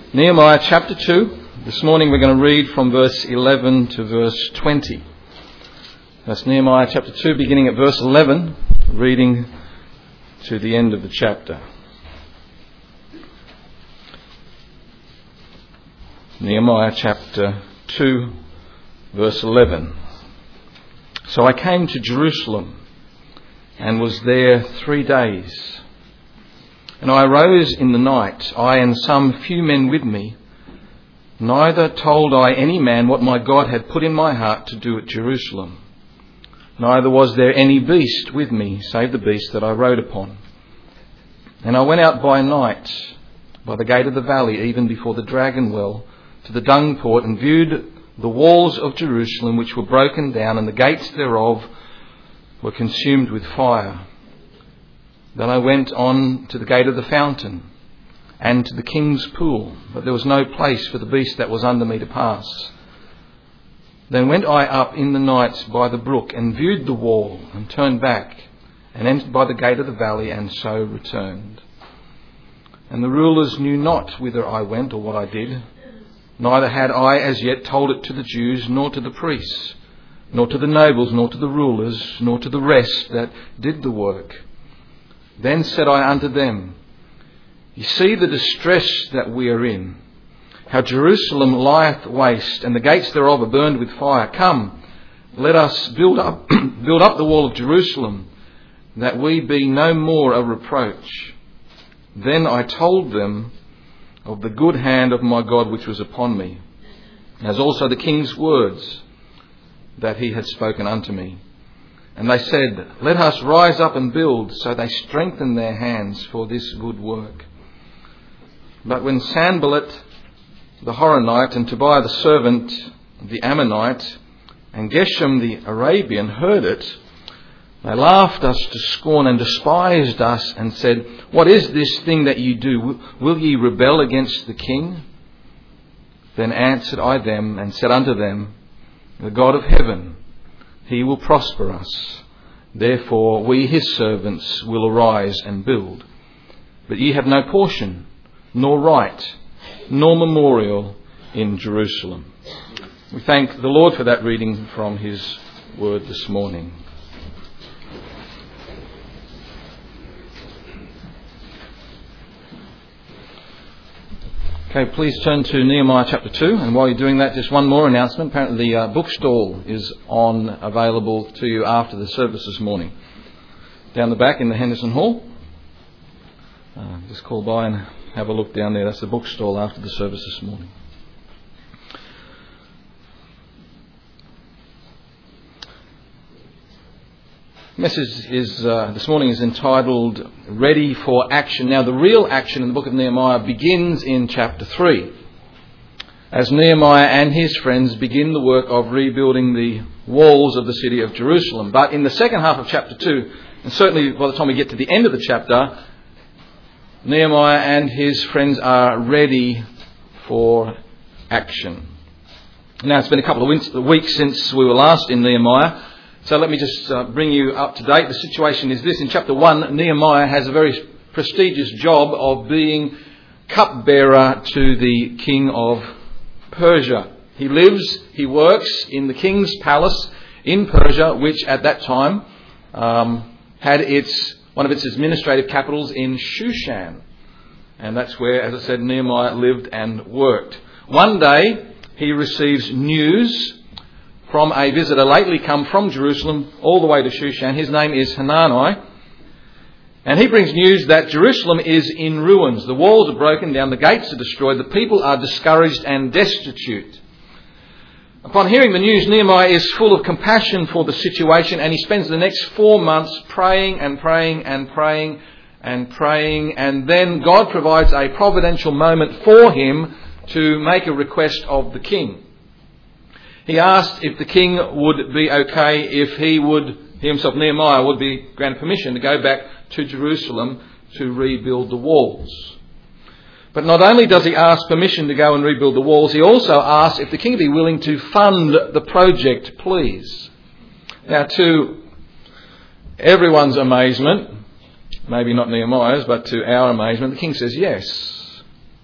Nehemiah chapter 2. This morning we're going to read from verse 11 to verse 20. That's Nehemiah chapter 2, beginning at verse 11, reading to the end of the chapter. Nehemiah chapter 2, verse 11. So I came to Jerusalem and was there 3 days. And I arose in the night, I and some few men with me. Neither told I any man what my God had put in my heart to do at Jerusalem. Neither was there any beast with me, save the beast that I rode upon. And I went out by night, by the gate of the valley, even before the dragon well, to the dung port, and viewed the walls of Jerusalem, which were broken down, and the gates thereof were consumed with fire. Then I went on to the gate of the fountain, and to the king's pool, but there was no place for the beast that was under me to pass. Then went I up in the night by the brook, and viewed the wall, and turned back, and entered by the gate of the valley, and so returned. And the rulers knew not whither I went, or what I did. Neither had I as yet told it to the Jews, nor to the priests, nor to the nobles, nor to the rulers, nor to the rest that did the work. Then said I unto them, Ye see the distress that we are in, how Jerusalem lieth waste, and the gates thereof are burned with fire. Come, let us build up the wall of Jerusalem, that we be no more a reproach. Then I told them of the good hand of my God which was upon me, as also the king's words that he had spoken unto me. And they said, Let us rise up and build. So they strengthened their hands for this good work. But when Sanballat the Horonite, and Tobiah the servant, the Ammonite, and Geshem the Arabian heard it, they laughed us to scorn and despised us, and said, What is this thing that ye do? Will ye rebel against the king? Then answered I them, and said unto them, The God of heaven, He will prosper us. Therefore we his servants will arise and build. But ye have no portion, nor right, nor memorial in Jerusalem. We thank the Lord for that reading from his word this morning. Okay, please turn to Nehemiah chapter 2, and while you're doing that, just one more announcement. Apparently the bookstall is available to you after the service this morning. Down the back in the Henderson Hall. Just call by and have a look down there. That's the bookstall after the service this morning. The message this morning is entitled Ready for Action. Now, the real action in the book of Nehemiah begins in chapter 3, as Nehemiah and his friends begin the work of rebuilding the walls of the city of Jerusalem. But in the second half of chapter 2, and certainly by the time we get to the end of the chapter, Nehemiah and his friends are ready for action. Now, it's been a couple of weeks since we were last in Nehemiah. So let me just bring you up to date. The situation is this. In chapter 1, Nehemiah has a very prestigious job of being cupbearer to the king of Persia. He works in the king's palace in Persia, which at that time had one of its administrative capitals in Shushan. And that's where, as I said, Nehemiah lived and worked. One day he receives news from a visitor lately come from Jerusalem all the way to Shushan. His name is Hanani. And he brings news that Jerusalem is in ruins. The walls are broken down, the gates are destroyed, the people are discouraged and destitute. Upon hearing the news, Nehemiah is full of compassion for the situation, and he spends the next 4 months praying and praying and praying and praying. And then God provides a providential moment for him to make a request of the king. He asked if the king would be okay if he himself, Nehemiah, would be granted permission to go back to Jerusalem to rebuild the walls. But not only does he ask permission to go and rebuild the walls, he also asks if the king would be willing to fund the project, please. Now, to everyone's amazement, maybe not Nehemiah's, but to our amazement, the king says yes.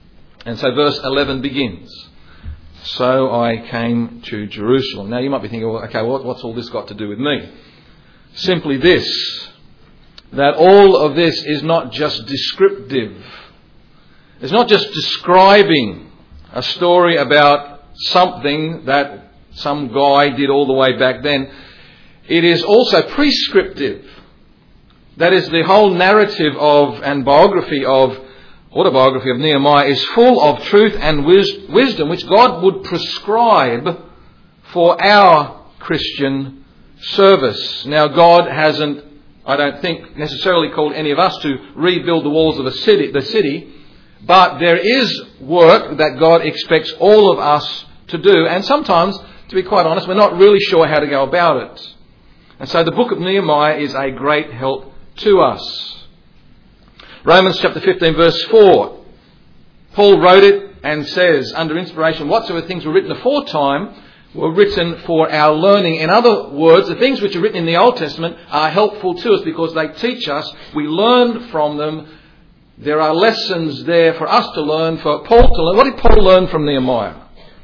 And so verse 11 begins. So I came to Jerusalem. Now you might be thinking, well, okay, what's all this got to do with me? Simply this, that all of this is not just descriptive. It's not just describing a story about something that some guy did all the way back then. It is also prescriptive. That is, the whole narrative of and autobiography of Nehemiah is full of truth and wisdom which God would prescribe for our Christian service. Now, God hasn't, I don't think, necessarily called any of us to rebuild the walls of the city, but there is work that God expects all of us to do, and sometimes, to be quite honest, we're not really sure how to go about it. And so the book of Nehemiah is a great help to us. Romans chapter 15 verse 4. Paul wrote it and says, under inspiration, whatsoever things were written aforetime were written for our learning. In other words, the things which are written in the Old Testament are helpful to us because they teach us. We learn from them. There are lessons there for us to learn, for Paul to learn. What did Paul learn from Nehemiah?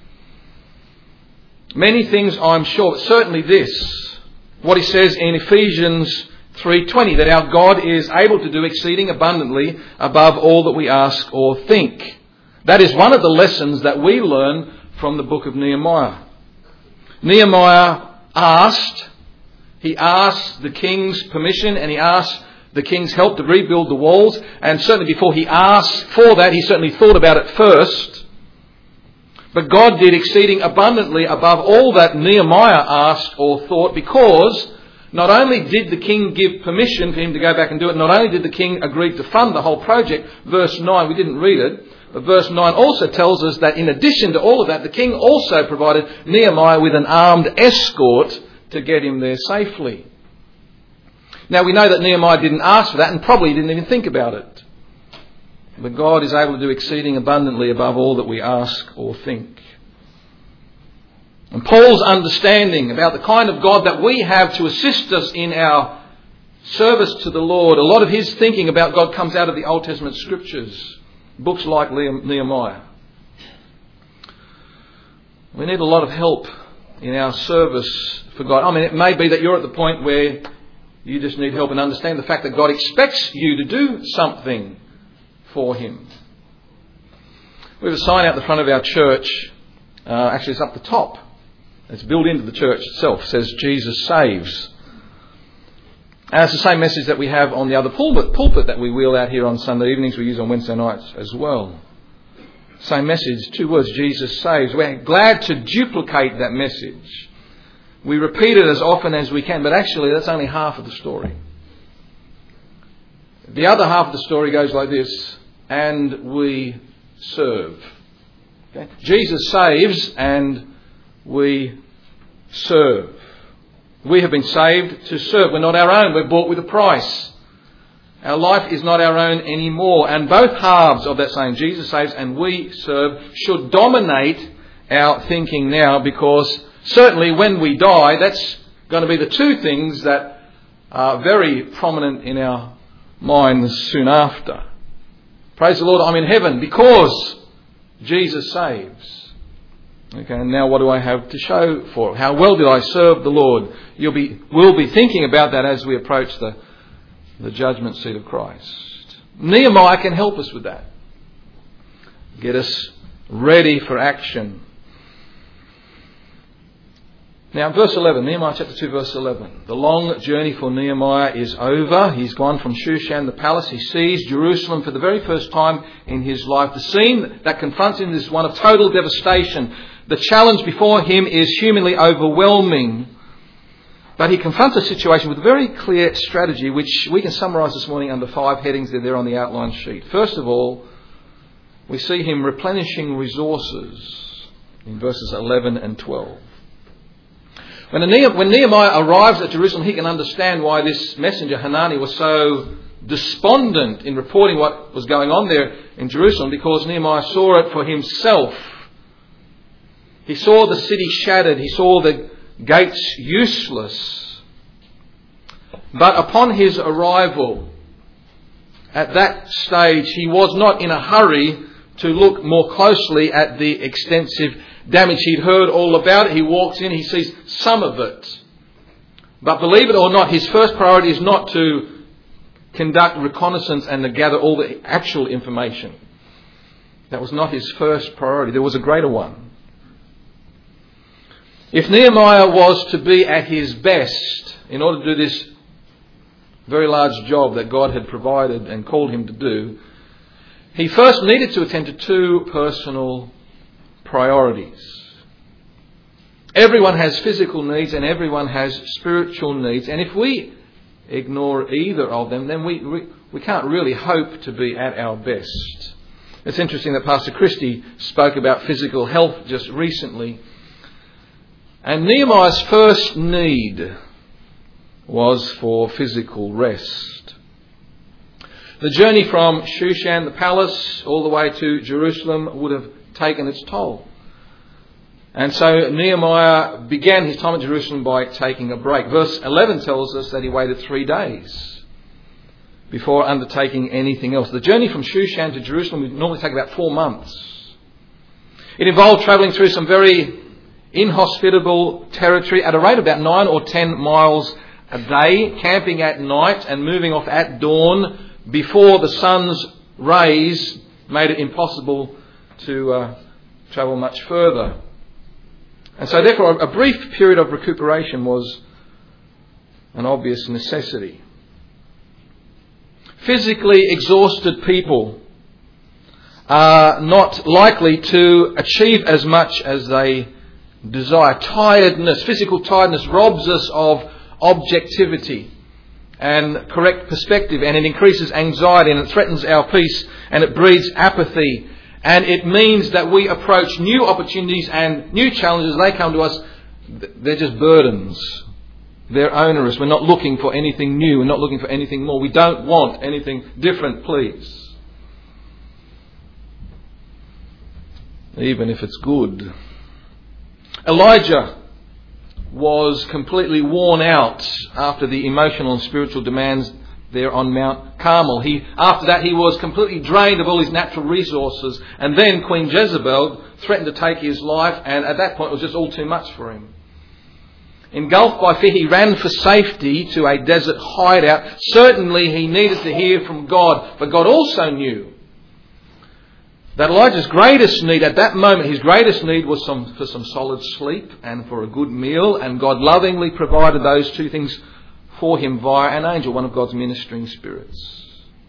Many things, I'm sure, but certainly this. What he says in Ephesians 3:20, that our God is able to do exceeding abundantly above all that we ask or think. That is one of the lessons that we learn from the book of Nehemiah. Nehemiah asked the king's permission, and he asked the king's help to rebuild the walls, and certainly before he asked for that, he certainly thought about it first. But God did exceeding abundantly above all that Nehemiah asked or thought, because not only did the king give permission for him to go back and do it, not only did the king agree to fund the whole project, verse 9, we didn't read it, but verse 9 also tells us that in addition to all of that, the king also provided Nehemiah with an armed escort to get him there safely. Now we know that Nehemiah didn't ask for that and probably didn't even think about it. But God is able to do exceeding abundantly above all that we ask or think. And Paul's understanding about the kind of God that we have to assist us in our service to the Lord, a lot of his thinking about God comes out of the Old Testament scriptures, books like Nehemiah. We need a lot of help in our service for God. I mean, it may be that you're at the point where you just need help and understand the fact that God expects you to do something for him. We have a sign out the front of our church. Actually, it's up the top. It's built into the church itself. It says, Jesus saves. And it's the same message that we have on the other pulpit that we wheel out here on Sunday evenings. We use on Wednesday nights as well. Same message, 2 words, Jesus saves. We're glad to duplicate that message. We repeat it as often as we can, but actually that's only half of the story. The other half of the story goes like this, and we serve. Okay? Jesus saves and we serve. We have been saved to serve. We're not our own. We're bought with a price. Our life is not our own anymore. And both halves of that saying, Jesus saves and we serve, should dominate our thinking now, because certainly when we die, that's going to be the two things that are very prominent in our minds soon after. Praise the Lord, I'm in heaven because Jesus saves. Okay, and now what do I have to show for it? How well did I serve the Lord? We'll be thinking about that as we approach the judgment seat of Christ. Nehemiah can help us with that. Get us ready for action. Now, verse 11, Nehemiah chapter 2, verse 11. The long journey for Nehemiah is over. He's gone from Shushan, the palace. He sees Jerusalem for the very first time in his life. The scene that confronts him is one of total devastation. The challenge before him is humanly overwhelming. But he confronts a situation with a very clear strategy, which we can summarise this morning under 5 headings. They're there on the outline sheet. First of all, we see him replenishing resources in verses 11 and 12. When Nehemiah arrives at Jerusalem, he can understand why this messenger, Hanani, was so despondent in reporting what was going on there in Jerusalem, because Nehemiah saw it for himself. He saw the city shattered. He saw the gates useless. But upon his arrival, at that stage, he was not in a hurry to look more closely at the extensive damage. He'd heard all about it. He walks in, he sees some of it. But believe it or not, his first priority is not to conduct reconnaissance and to gather all the actual information. That was not his first priority. There was a greater one. If Nehemiah was to be at his best in order to do this very large job that God had provided and called him to do, he first needed to attend to two personal priorities. Everyone has physical needs and everyone has spiritual needs. And if we ignore either of them, then we can't really hope to be at our best. It's interesting that Pastor Christie spoke about physical health just recently. And Nehemiah's first need was for physical rest. The journey from Shushan, the palace, all the way to Jerusalem would have taken its toll. And so Nehemiah began his time at Jerusalem by taking a break. Verse 11 tells us that he waited 3 days before undertaking anything else. The journey from Shushan to Jerusalem would normally take about 4 months. It involved travelling through some very inhospitable territory at a rate of about 9 or 10 miles a day, camping at night and moving off at dawn before the sun's rays made it impossible to travel much further. And so therefore a brief period of recuperation was an obvious necessity. Physically exhausted people are not likely to achieve as much as they desire. Tiredness, physical tiredness robs us of objectivity and correct perspective, and it increases anxiety and it threatens our peace and it breeds apathy, and it means that we approach new opportunities and new challenges. They come to us, they're just burdens. They're onerous. We're not looking for anything new. We're not looking for anything more. We don't want anything different, please. Even if it's good. Elijah was completely worn out after the emotional and spiritual demands there on Mount Carmel. After that, he was completely drained of all his natural resources. And then Queen Jezebel threatened to take his life, and at that point it was just all too much for him. Engulfed by fear, he ran for safety to a desert hideout. Certainly he needed to hear from God, but God also knew that Elijah's greatest need at that moment, his greatest need was for some solid sleep and for a good meal, and God lovingly provided those two things for him via an angel, one of God's ministering spirits.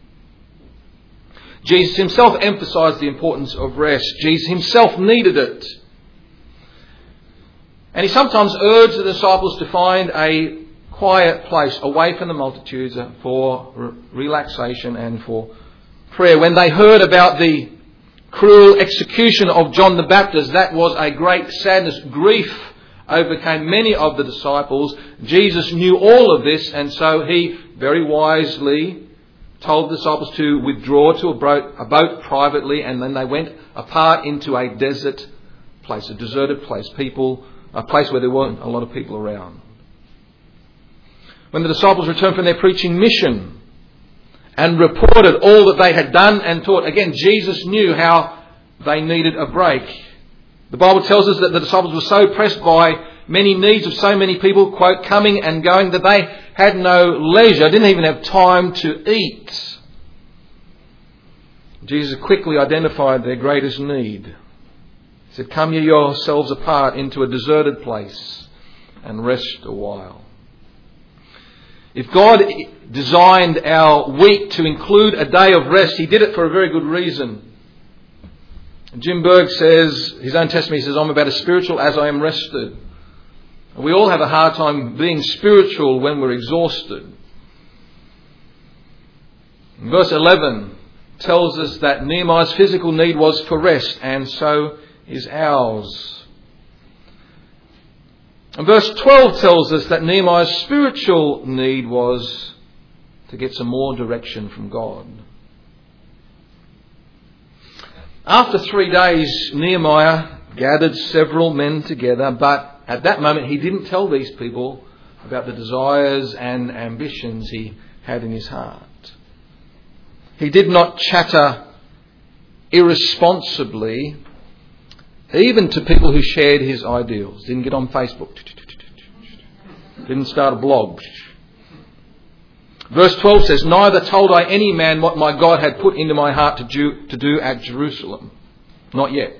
Jesus himself emphasized the importance of rest. Jesus himself needed it. And he sometimes urged the disciples to find a quiet place away from the multitudes for relaxation and for prayer. When they heard about the cruel execution of John the Baptist, that was a great sadness. Grief overcame many of the disciples. Jesus knew all of this, and so he very wisely told the disciples to withdraw to a boat privately, and then they went apart into a desert place, a deserted place, a place where there weren't a lot of people around. When the disciples returned from their preaching mission and reported all that they had done and taught, again, Jesus knew how they needed a break. The Bible tells us that the disciples were so pressed by many needs of so many people, quote, coming and going, that they had no leisure, didn't even have time to eat. Jesus quickly identified their greatest need. He said, come ye yourselves apart into a deserted place and rest a while. If God designed our week to include a day of rest, he did it for a very good reason. Jim Berg says, his own testimony says, I'm about as spiritual as I am rested. We all have a hard time being spiritual when we're exhausted. Verse 11 tells us that Nehemiah's physical need was for rest, and so is ours. And verse 12 tells us that Nehemiah's spiritual need was to get some more direction from God. After 3 days, Nehemiah gathered several men together, but at that moment he didn't tell these people about the desires and ambitions he had in his heart. He did not chatter irresponsibly, even to people who shared his ideals. Didn't get on Facebook. Didn't start a blog. Verse 12 says, "Neither told I any man what my God had put into my heart to do at Jerusalem." Not yet.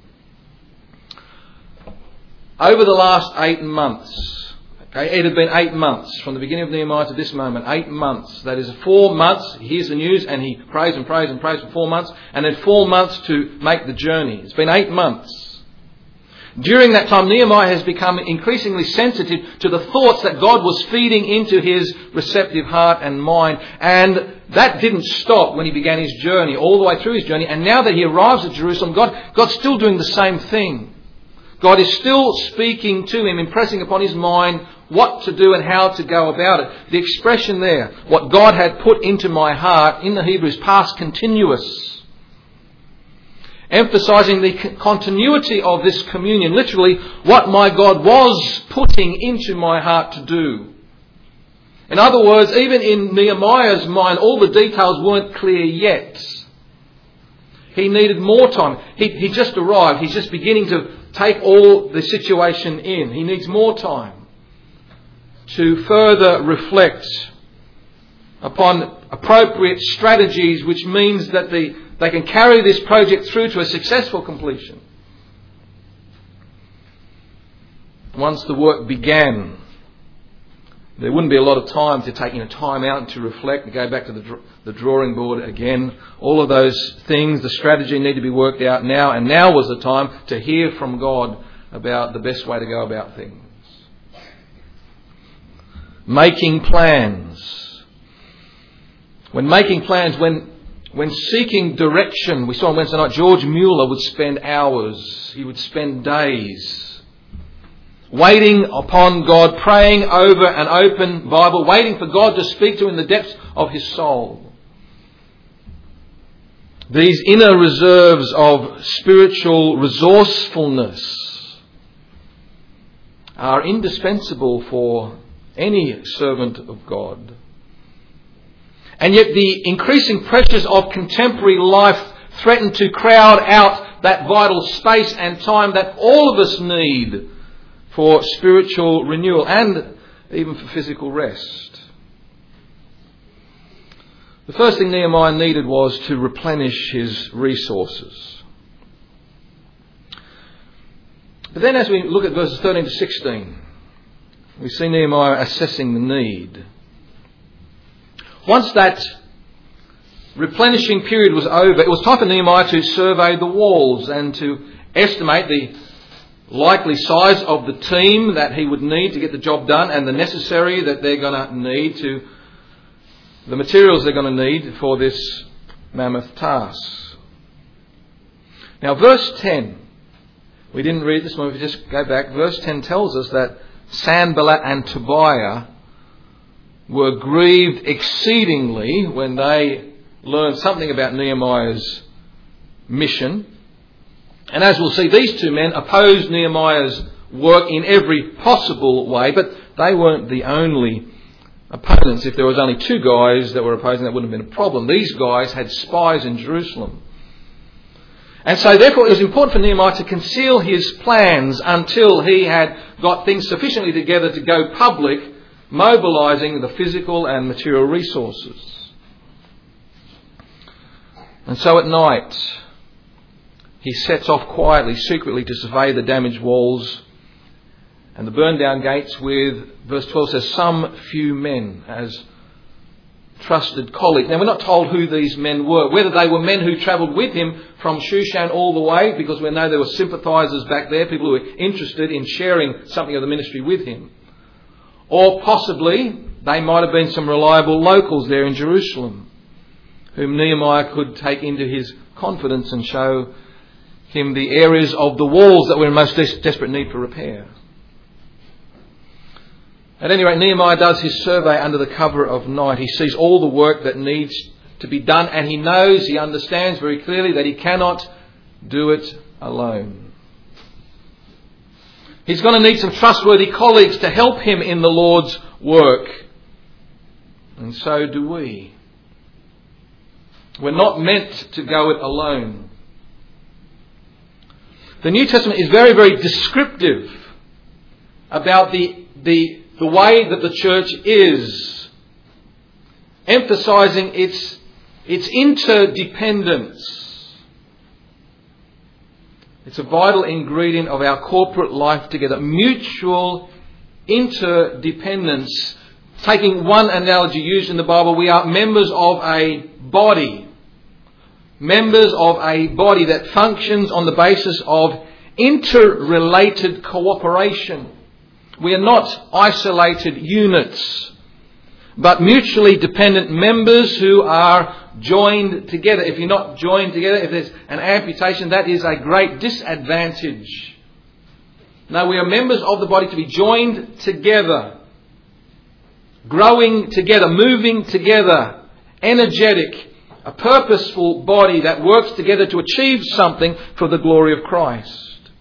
Over the last 8 months, it had been 8 months from the beginning of Nehemiah to this moment. 8 months. That is 4 months. He hears the news and he prays and prays and prays for 4 months. And then 4 months to make the journey. It's been 8 months. During that time, Nehemiah has become increasingly sensitive to the thoughts that God was feeding into his receptive heart and mind. And that didn't stop when he began his journey, all the way through his journey. And now that he arrives at Jerusalem, God's still doing the same thing. God is still speaking to him, impressing upon his mind what to do and how to go about it. The expression there, "what God had put into my heart," in the Hebrew is past continuous, emphasizing the continuity of this communion. Literally, what my God was putting into my heart to do. In other words, even in Nehemiah's mind, all the details weren't clear yet. He needed more time. He just arrived. He's just beginning to take all the situation in. He needs more time to further reflect upon appropriate strategies, which means that they can carry this project through to a successful completion. Once the work began, there wouldn't be a lot of time to take time out and to reflect and go back to the drawing board again. All of those things, the strategy need to be worked out now. And now was the time to hear from God about the best way to go about things. Making plans. When making plans, when seeking direction, we saw on Wednesday night, George Mueller would spend hours, he would spend days waiting upon God, praying over an open Bible, waiting for God to speak to him in the depths of his soul. These inner reserves of spiritual resourcefulness are indispensable for any servant of God. And yet the increasing pressures of contemporary life threaten to crowd out that vital space and time that all of us need for spiritual renewal and even for physical rest. The first thing Nehemiah needed was to replenish his resources. But then as we look at verses 13 to 16, we see Nehemiah assessing the need. Once that replenishing period was over, it was time for Nehemiah to survey the walls and to estimate the likely size of the team that he would need to get the job done and the necessary that they're going to need to, the materials they're going to need for this mammoth task. Now verse 10, we didn't read this one, if we just go back, verse 10 tells us that Sanballat and Tobiah were grieved exceedingly when they learned something about Nehemiah's mission. And as we'll see, these two men opposed Nehemiah's work in every possible way, but they weren't the only opponents. If there was only 2 guys that were opposing, that wouldn't have been a problem. These guys had spies in Jerusalem. And so therefore it was important for Nehemiah to conceal his plans until he had got things sufficiently together to go public, mobilising the physical and material resources. And so at night, he sets off quietly, secretly, to survey the damaged walls and the burned down gates with, verse 12 says, some few men as trusted colleagues. Now we're not told who these men were, whether they were men who travelled with him from Shushan all the way, because we know there were sympathisers back there, people who were interested in sharing something of the ministry with him. Or possibly they might have been some reliable locals there in Jerusalem, whom Nehemiah could take into his confidence and show him the areas of the walls that were in most desperate need for repair. At any rate, Nehemiah does his survey under the cover of night. He sees all the work that needs to be done, and he knows, he understands very clearly that he cannot do it alone. He's going to need some trustworthy colleagues to help him in the Lord's work. And so do we. We're not meant to go it alone. The New Testament is very, very descriptive about the way that the church is, emphasizing its interdependence. It's a vital ingredient of our corporate life together. Mutual interdependence. Taking one analogy used in the Bible, we are members of a body. Members of a body that functions on the basis of interrelated cooperation. We are not isolated units, but mutually dependent members who are joined together. If you're not joined together, if there's an amputation, that is a great disadvantage. No, we are members of the body to be joined together, growing together, moving together, energetic, a purposeful body that works together to achieve something for the glory of Christ.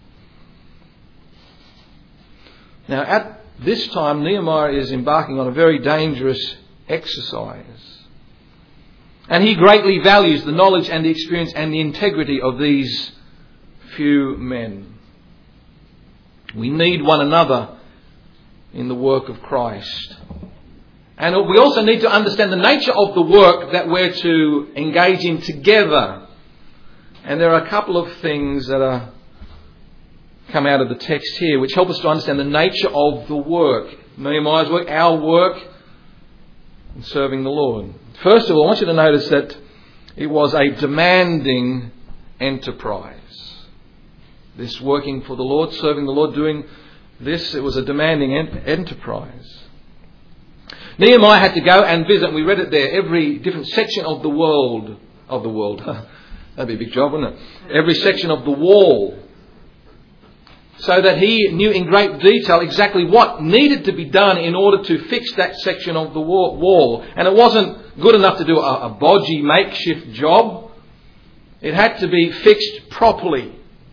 Now, at this time, Nehemiah is embarking on a very dangerous exercise. And he greatly values the knowledge and the experience and the integrity of these few men. We need one another in the work of Christ. And we also need to understand the nature of the work that we're to engage in together. And there are a couple of things that come out of the text here which help us to understand the nature of the work. Nehemiah's work, our work in serving the Lord. First of all, I want you to notice that it was a demanding enterprise. This working for the Lord, serving the Lord, doing this, it was a demanding enterprise. Nehemiah had to go and visit, and we read it there, every different section of the world. That'd be a big job, wouldn't it? Every section of the wall. So that he knew in great detail exactly what needed to be done in order to fix that section of the wall. And it wasn't good enough to do a bodgy makeshift job. It had to be fixed properly.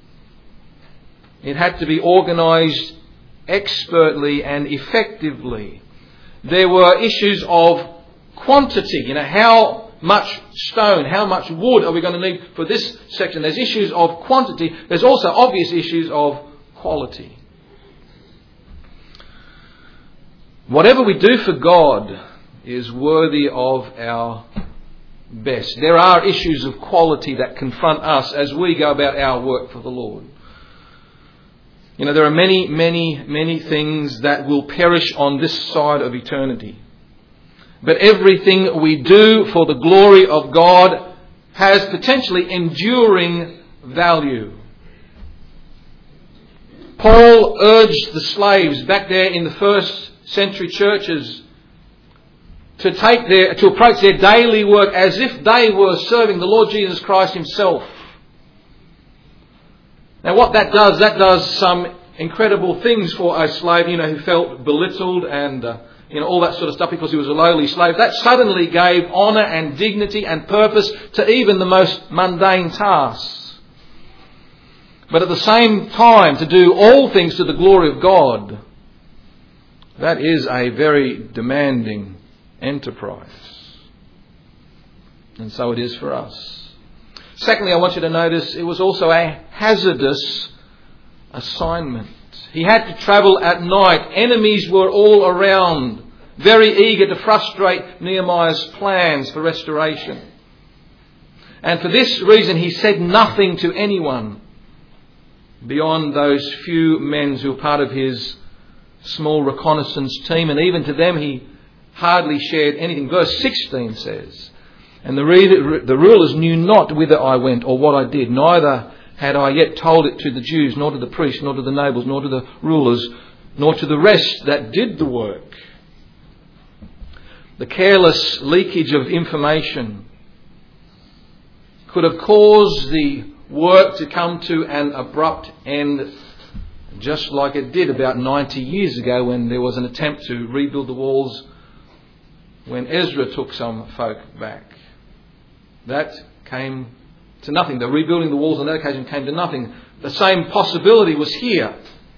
It had to be organised expertly and effectively. There were issues of quantity. How much stone, how much wood are we going to need for this section? There's issues of quantity. There's also obvious issues of quality. Whatever we do for God is worthy of our best. There are issues of quality that confront us as we go about our work for the Lord. There are many things that will perish on this side of eternity. But everything we do for the glory of God has potentially enduring value. Paul urged the slaves back there in the first century churches to approach their daily work as if they were serving the Lord Jesus Christ himself. Now what that does some incredible things for a slave, who felt belittled and all that sort of stuff because he was a lowly slave. That suddenly gave honour and dignity and purpose to even the most mundane tasks. But at the same time, to do all things to the glory of God, that is a very demanding enterprise. And so it is for us. Secondly, I want you to notice it was also a hazardous assignment. He had to travel at night. Enemies were all around, very eager to frustrate Nehemiah's plans for restoration. And for this reason, he said nothing to anyone beyond those few men who were part of his small reconnaissance team. And even to them, he hardly shared anything. Verse 16 says, "And the rulers knew not whither I went or what I did, neither had I yet told it to the Jews, nor to the priests, nor to the nobles, nor to the rulers, nor to the rest that did the work." The careless leakage of information could have caused the work to come to an abrupt end, just like it did about 90 years ago when there was an attempt to rebuild the walls when Ezra took some folk back. That came to nothing. The rebuilding the walls on that occasion came to nothing. The same possibility was here.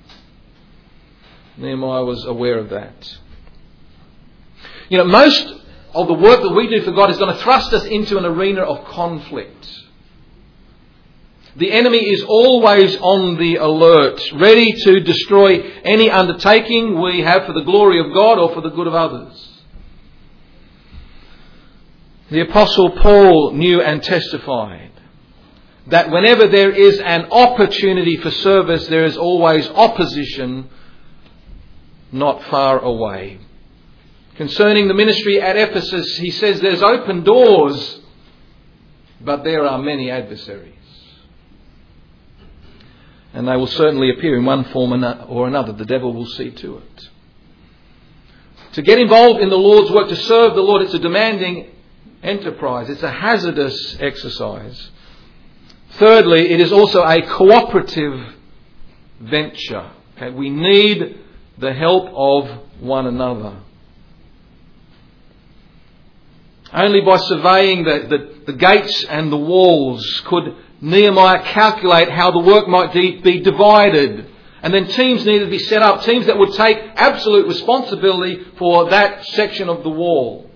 Nehemiah was aware of that. Most of the work that we do for God is going to thrust us into an arena of conflict. The enemy is always on the alert, ready to destroy any undertaking we have for the glory of God or for the good of others. The Apostle Paul knew and testified that whenever there is an opportunity for service, there is always opposition not far away. Concerning the ministry at Ephesus, he says there's open doors, but there are many adversaries. And they will certainly appear in one form or another. The devil will see to it. To get involved in the Lord's work, to serve the Lord, it's a demanding enterprise. It's a hazardous exercise. Thirdly, it is also a cooperative venture. Okay? We need the help of one another. Only by surveying the gates and the walls could Nehemiah calculate how the work might be divided. And then teams needed to be set up, teams that would take absolute responsibility for that section of the wall.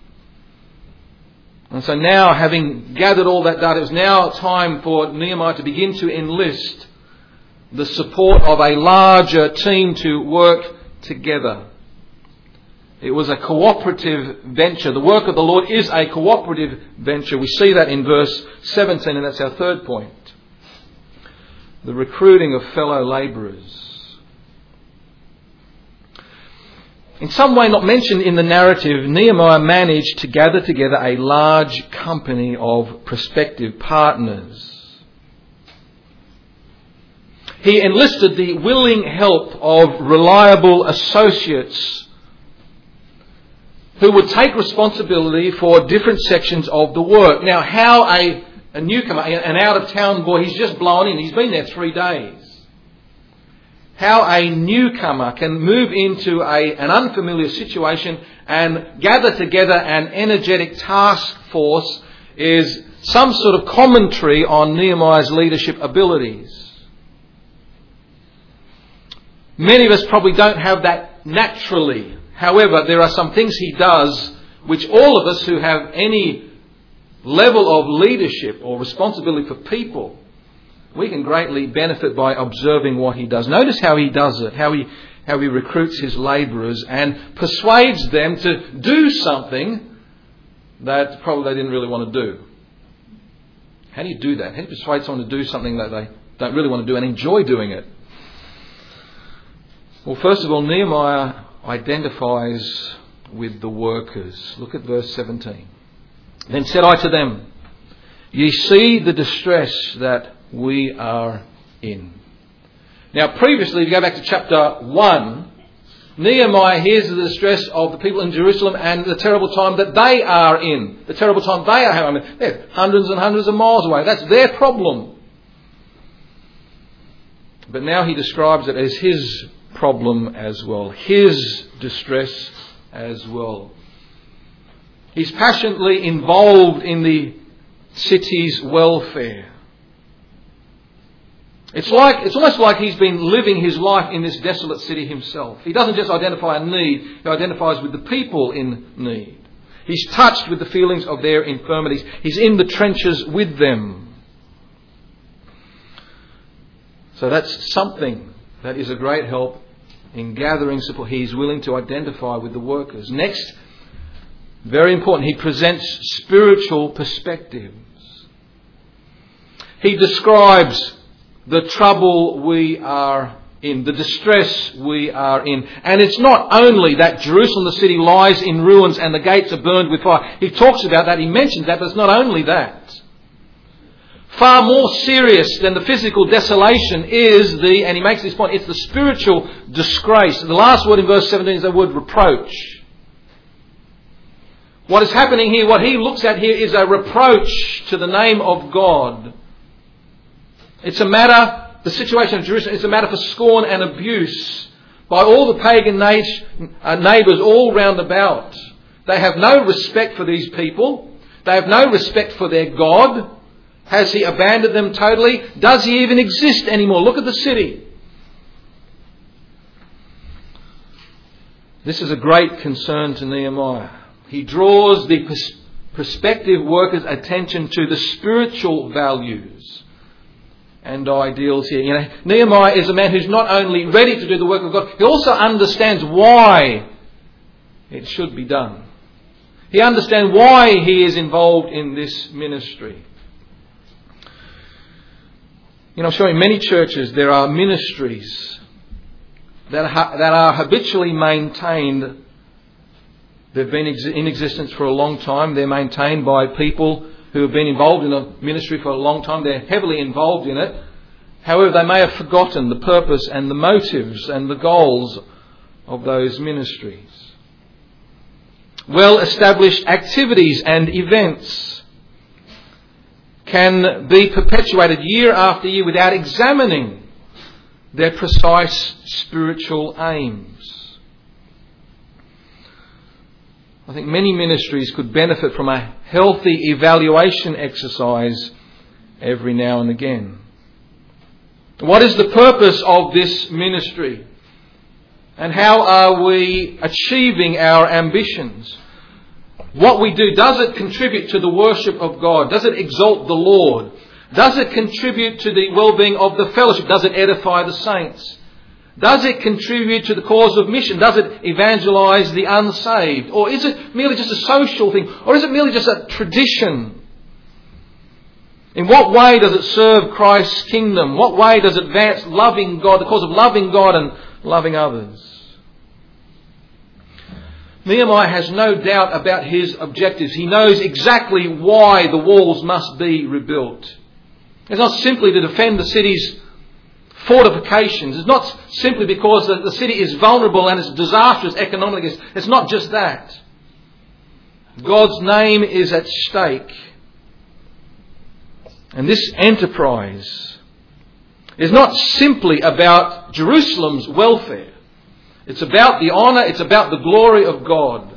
And so now, having gathered all that data, it was now time for Nehemiah to begin to enlist the support of a larger team to work together. It was a cooperative venture. The work of the Lord is a cooperative venture. We see that in verse 17, and that's our third point. The recruiting of fellow labourers. In some way not mentioned in the narrative, Nehemiah managed to gather together a large company of prospective partners. He enlisted the willing help of reliable associates who would take responsibility for different sections of the work. Now, how a newcomer, an out-of-town boy, he's just blown in, he's been there 3 days. How a newcomer can move into an unfamiliar situation and gather together an energetic task force is some sort of commentary on Nehemiah's leadership abilities. Many of us probably don't have that naturally. However, there are some things he does which all of us who have any level of leadership or responsibility for people, we can greatly benefit by observing what he does. Notice how he does it, how he recruits his labourers and persuades them to do something that probably they didn't really want to do. How do you do that? How do you persuade someone to do something that they don't really want to do and enjoy doing it? Well, first of all, Nehemiah identifies with the workers. Look at verse 17. Then said I to them, ye see the distress that we are in. Now previously, if you go back to chapter 1, Nehemiah hears the distress of the people in Jerusalem and the terrible time that they are in. The terrible time they are having. I mean, they're hundreds and hundreds of miles away. That's their problem. But now he describes it as his problem as well. His distress as well. He's passionately involved in the city's welfare. It's almost like he's been living his life in this desolate city himself. He doesn't just identify a need, he identifies with the people in need. He's touched with the feelings of their infirmities. He's in the trenches with them. So that's something that is a great help in gathering support. He's willing to identify with the workers. Next, very important, he presents spiritual perspectives. He describes the trouble we are in, the distress we are in. And it's not only that Jerusalem, the city, lies in ruins and the gates are burned with fire. He talks about that, he mentions that, but it's not only that. Far more serious than the physical desolation is and he makes this point, it's the spiritual disgrace. The last word in verse 17 is the word reproach. What is happening here, what he looks at here is a reproach to the name of God. It's a matter, the situation of Jerusalem is a matter for scorn and abuse by all the pagan neighbours all round about. They have no respect for these people. They have no respect for their God. Has he abandoned them totally? Does he even exist anymore? Look at the city. This is a great concern to Nehemiah. He draws the prospective workers' attention to the spiritual values and ideals here. Nehemiah is a man who's not only ready to do the work of God, he also understands why it should be done. He understands why he is involved in this ministry. I'm sure in many churches there are ministries that are habitually maintained. They've been in existence for a long time. They're maintained by people who have been involved in a ministry for a long time. They're heavily involved in it. However, they may have forgotten the purpose and the motives and the goals of those ministries. Well-established activities and events can be perpetuated year after year without examining their precise spiritual aims. I think many ministries could benefit from a healthy evaluation exercise every now and again. What is the purpose of this ministry? And how are we achieving our ambitions? What we do, does it contribute to the worship of God? Does it exalt the Lord? Does it contribute to the well-being of the fellowship? Does it edify the saints? Does it contribute to the cause of mission? Does it evangelize the unsaved? Or is it merely just a social thing? Or is it merely just a tradition? In what way does it serve Christ's kingdom? What way does it advance loving God, the cause of loving God and loving others? Nehemiah has no doubt about his objectives. He knows exactly why the walls must be rebuilt. It's not simply to defend the city's fortifications. It's not simply because the city is vulnerable and it's disastrous economically. It's not just that. God's name is at stake. And this enterprise is not simply about Jerusalem's welfare. It's about the honour, it's about the glory of God.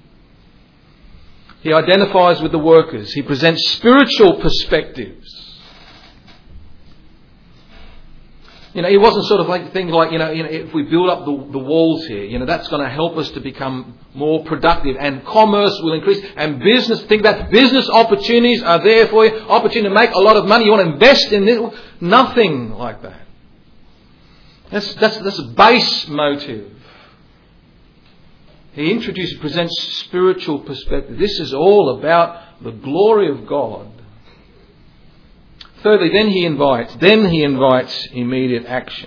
He identifies with the workers. He presents spiritual perspectives. He wasn't sort of like things like, if we build up the walls here, that's going to help us to become more productive and commerce will increase and business, think about business opportunities are there for you, opportunity to make a lot of money, you want to invest in it. Nothing like that. That's a base motive. He presents spiritual perspective. This is all about the glory of God. Thirdly, then he invites immediate action.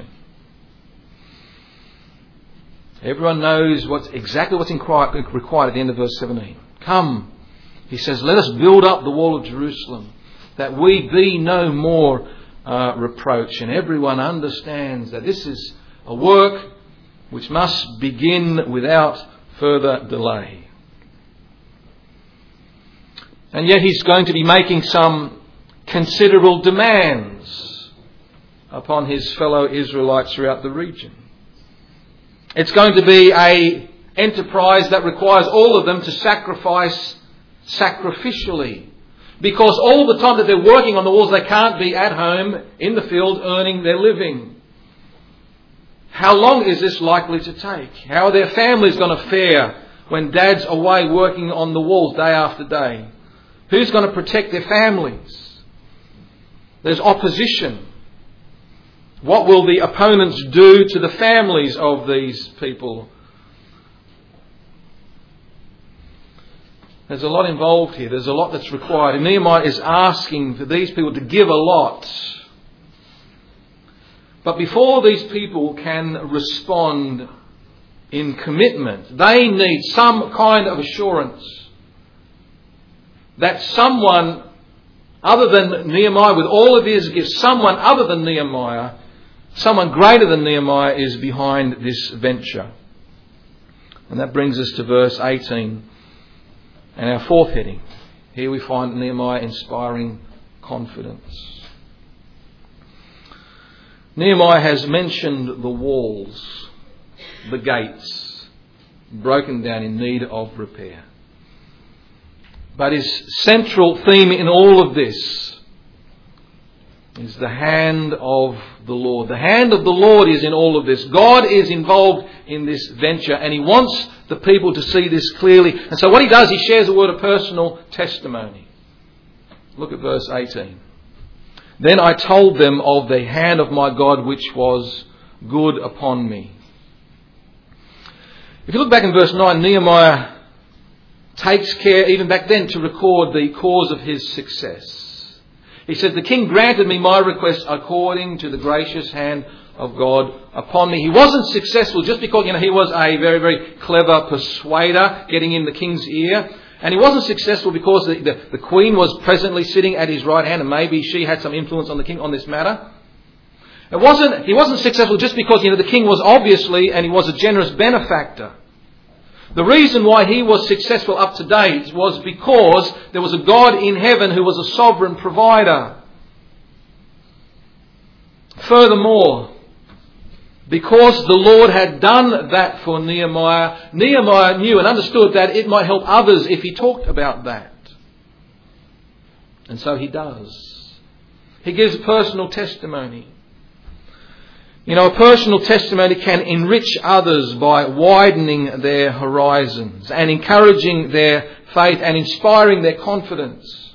Everyone knows exactly what's required at the end of verse 17. Come, he says, let us build up the wall of Jerusalem, that we be no more reproach. And everyone understands that this is a work which must begin without further delay. And yet he's going to be making some considerable demands upon his fellow Israelites throughout the region. It's going to be an enterprise that requires all of them to sacrifice sacrificially. Because all the time that they're working on the walls, they can't be at home in the field earning their living. How long is this likely to take? How are their families going to fare when Dad's away working on the walls day after day? Who's going to protect their families? There's opposition. What will the opponents do to the families of these people? There's a lot involved here. There's a lot that's required. And Nehemiah is asking for these people to give a lot. But before these people can respond in commitment, they need some kind of assurance that someone other than Nehemiah, with all of his gifts, someone other than Nehemiah, someone greater than Nehemiah is behind this venture. And that brings us to verse 18 and our fourth heading. Here we find Nehemiah inspiring confidence. Nehemiah has mentioned the walls, the gates, broken down in need of repair. But his central theme in all of this is the hand of the Lord. The hand of the Lord is in all of this. God is involved in this venture and he wants the people to see this clearly. And so what he does, he shares a word of personal testimony. Look at verse 18. Then I told them of the hand of my God which was good upon me. If you look back in verse 9, Nehemiah takes care even back then to record the cause of his success. He says, the king granted me my request according to the gracious hand of God upon me. He wasn't successful just because he was a very, very clever persuader getting in the king's ear. And he wasn't successful because the queen was presently sitting at his right hand and maybe she had some influence on the king on this matter. He wasn't successful just because the king was obviously, and he was a generous benefactor. The reason why he was successful up to date was because there was a God in heaven who was a sovereign provider. Furthermore, because the Lord had done that for Nehemiah, Nehemiah knew and understood that it might help others if he talked about that. And so he does. He gives personal testimony. A personal testimony can enrich others by widening their horizons and encouraging their faith and inspiring their confidence.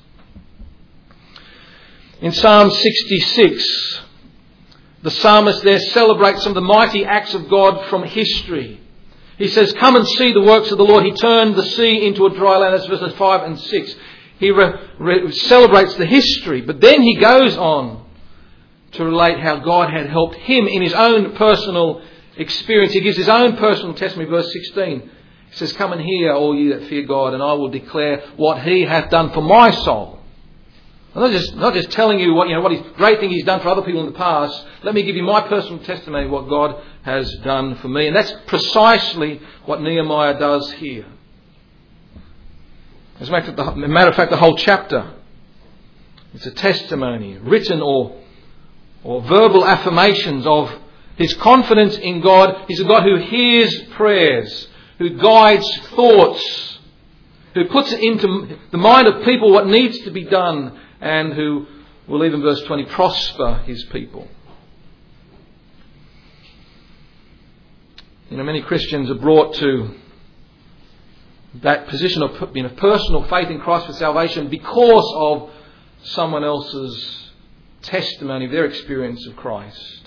In Psalm 66, the psalmist there celebrates some of the mighty acts of God from history. He says, come and see the works of the Lord. He turned the sea into a dry land. That's verses 5 and 6. He celebrates the history. But then he goes on to relate how God had helped him in his own personal experience. He gives his own personal testimony. Verse 16. He says, come and hear, all you that fear God, and I will declare what he hath done for my soul. I'm not just telling you what great thing he's done for other people in the past. Let me give you my personal testimony of what God has done for me. And that's precisely what Nehemiah does here. As a matter of fact, the whole chapter, it's a testimony, written or verbal affirmations of his confidence in God. He's a God who hears prayers, who guides thoughts, who puts into the mind of people what needs to be done, and who will even, verse 20, prosper his people. Many Christians are brought to that position of personal faith in Christ for salvation because of someone else's testimony of their experience of Christ.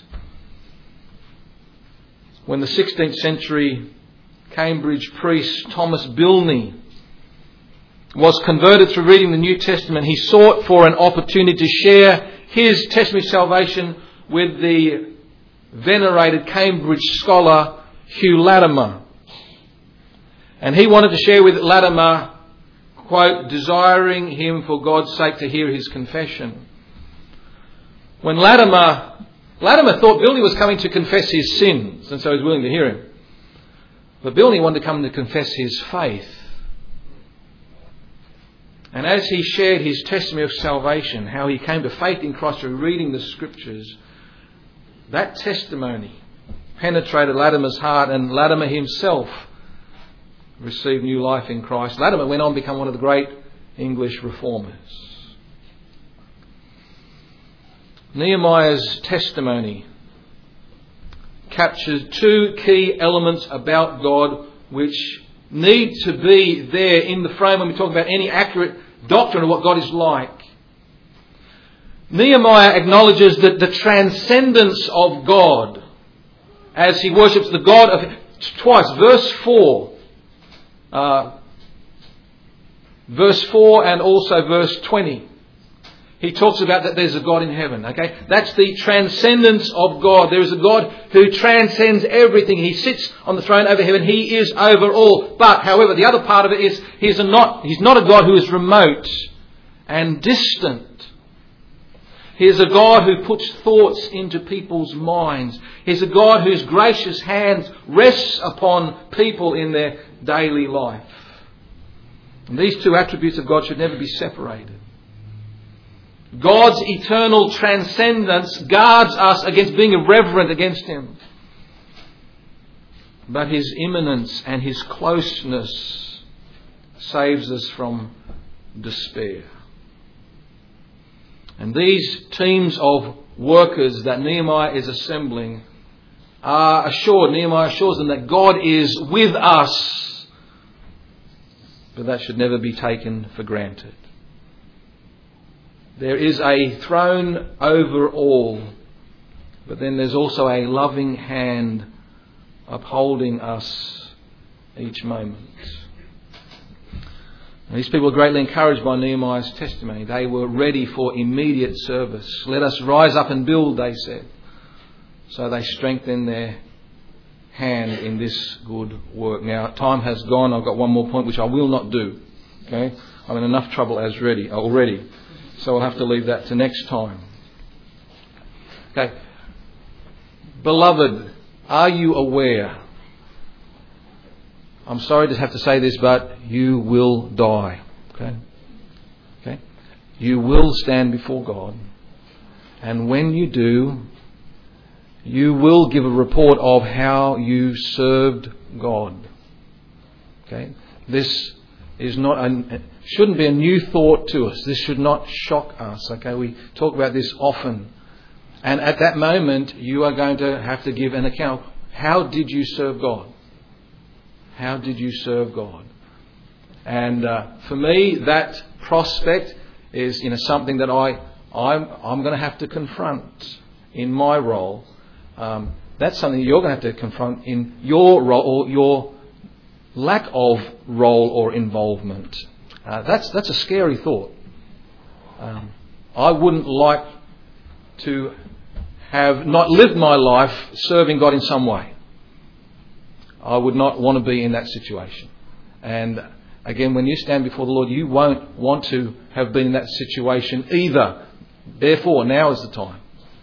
When the 16th century Cambridge priest Thomas Bilney was converted through reading the New Testament, he sought for an opportunity to share his testimony of salvation with the venerated Cambridge scholar Hugh Latimer. And he wanted to share with Latimer, quote, desiring him for God's sake to hear his confession. When Latimer thought Bilney was coming to confess his sins, and so he was willing to hear him. But Bilney wanted to come to confess his faith. And as he shared his testimony of salvation, how he came to faith in Christ through reading the Scriptures, that testimony penetrated Latimer's heart, and Latimer himself received new life in Christ. Latimer went on to become one of the great English reformers. Nehemiah's testimony captures two key elements about God which need to be there in the frame when we talk about any accurate doctrine of what God is like. Nehemiah acknowledges that the transcendence of God as he worships the God of... Twice, verse 4 and also verse 20. He talks about that there's a God in heaven. Okay, that's the transcendence of God. There is a God who transcends everything. He sits on the throne over heaven. He is over all. But, however, the other part of it is He's not a God who is remote and distant. He is a God who puts thoughts into people's minds. He's a God whose gracious hand rests upon people in their daily life. And these two attributes of God should never be separated. God's eternal transcendence guards us against being irreverent against Him. But His immanence and His closeness saves us from despair. And these teams of workers that Nehemiah is assembling are assured, Nehemiah assures them that God is with us. But that should never be taken for granted. There is a throne over all, but then there's also a loving hand upholding us each moment. And these people were greatly encouraged by Nehemiah's testimony. They were ready for immediate service. Let us rise up and build, they said. So they strengthened their hand in this good work. Now, time has gone. I've got one more point which I will not do. Okay, I'm in enough trouble already. So I'll have to leave that to next time. Okay. Beloved, are you aware? I'm sorry to have to say this, but you will die. Okay? You will stand before God. And when you do, you will give a report of how you served God. Okay? This is shouldn't be a new thought to us. This should not shock us. Okay? We talk about this often. And at that moment, you are going to have to give an account. How did you serve God? How did you serve God? And for me, that prospect is something that I'm going to have to confront in my role. That's something you're going to have to confront in your role or your lack of role or involvement. That's a scary thought. I wouldn't like to have not lived my life serving God in some way. I would not want to be in that situation. And again, when you stand before the Lord, you won't want to have been in that situation either. Therefore, now is the time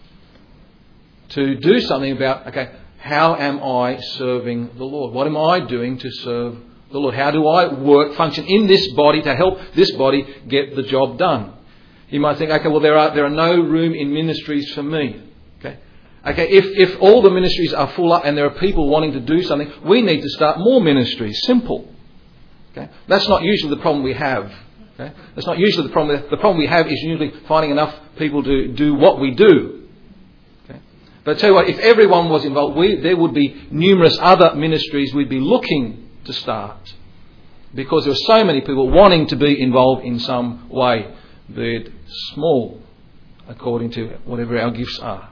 to do something about, okay, how am I serving the Lord? What am I doing to serve the Lord? How do I function in this body to help this body get the job done? You might think, okay, well, there are no room in ministries for me. Okay, if all the ministries are full up and there are people wanting to do something, we need to start more ministries. Simple. Okay, that's not usually the problem we have. Okay, that's not usually the problem. The problem we have is usually finding enough people to do what we do. Okay, but I tell you what, if everyone was involved, there would be numerous other ministries we'd be looking to start, because there are so many people wanting to be involved in some way, be it small, according to whatever our gifts are.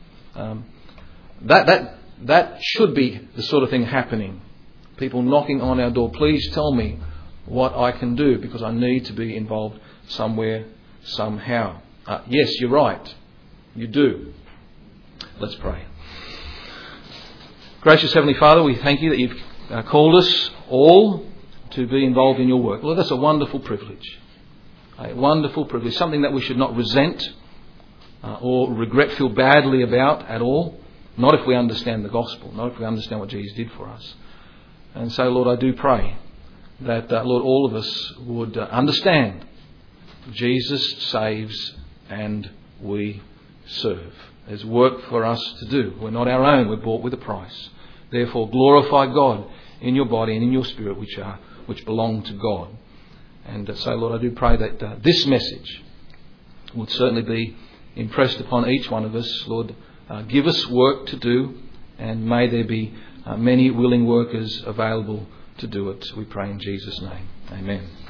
That should be the sort of thing happening. People knocking on our door, please tell me what I can do because I need to be involved somewhere, somehow. Yes, you're right. You do. Let's pray. Gracious Heavenly Father, we thank you that you've called us all to be involved in your work. Well, that's a wonderful privilege. A wonderful privilege. Something that we should not resent or feel badly about at all. Not if we understand the gospel. Not if we understand what Jesus did for us. And so, Lord, I do pray that, Lord, all of us would understand Jesus saves and we serve. There's work for us to do. We're not our own. We're bought with a price. Therefore, glorify God in your body and in your spirit, which belong to God. And so, Lord, I do pray that this message would certainly be impressed upon each one of us. Lord, give us work to do, and may there be many willing workers available to do it. We pray in Jesus' name. Amen.